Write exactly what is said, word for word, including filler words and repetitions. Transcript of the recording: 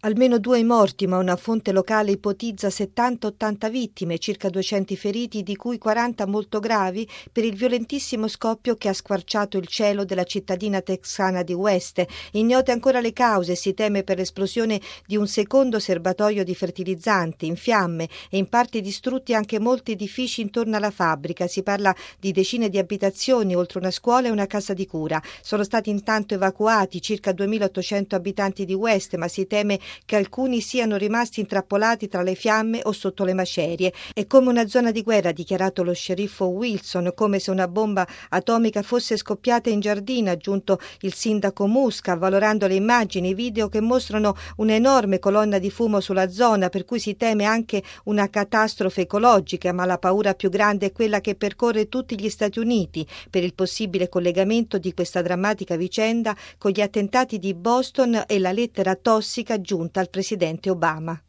Almeno due i morti, ma una fonte locale ipotizza settanta ottanta vittime, circa duecento feriti, di cui quaranta molto gravi, per il violentissimo scoppio che ha squarciato il cielo della cittadina texana di West. Ignote ancora le cause, si teme per l'esplosione di un secondo serbatoio di fertilizzanti in fiamme e in parti distrutti anche molti edifici intorno alla fabbrica. Si parla di decine di abitazioni, oltre una scuola e una casa di cura. Sono stati intanto evacuati circa duemilaottocento abitanti di West, ma si teme che alcuni siano rimasti intrappolati tra le fiamme o sotto le macerie. È come una zona di guerra, ha dichiarato lo sceriffo Wilson, come se una bomba atomica fosse scoppiata in giardino, ha aggiunto il sindaco Musca, valorando le immagini e i video che mostrano un'enorme colonna di fumo sulla zona, per cui si teme anche una catastrofe ecologica, ma la paura più grande è quella che percorre tutti gli Stati Uniti per il possibile collegamento di questa drammatica vicenda con gli attentati di Boston e la lettera tossica giunta al presidente Obama.